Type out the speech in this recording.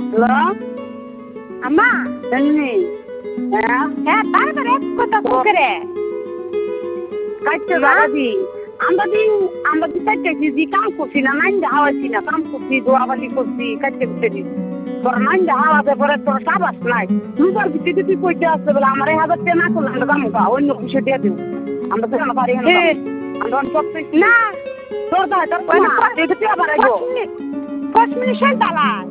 hello আম্মা এমনি হ্যাঁ হ্যাঁ বারবার এক কথা করে কাটতে বাড়াবি আমরা দি কাটতে দিদি কাম করছি না মাইন হাওয়াছি না কাম করছি দোয়াবালি করছি কাটতে দিদি তোর মাইন হাওয়াতে পরে তোর সাবাস নাই দুবার দিতে তুই কইতে আসতে বলে আমার 1000 টাকা না করলে আমরা কাম গা অন্য কিছু দিয়ে দেব আমরা তো না পারি না আমরা সব না তোর দাও তোর না তুই তো আবার আইবো 5 মিনিট শান্তালা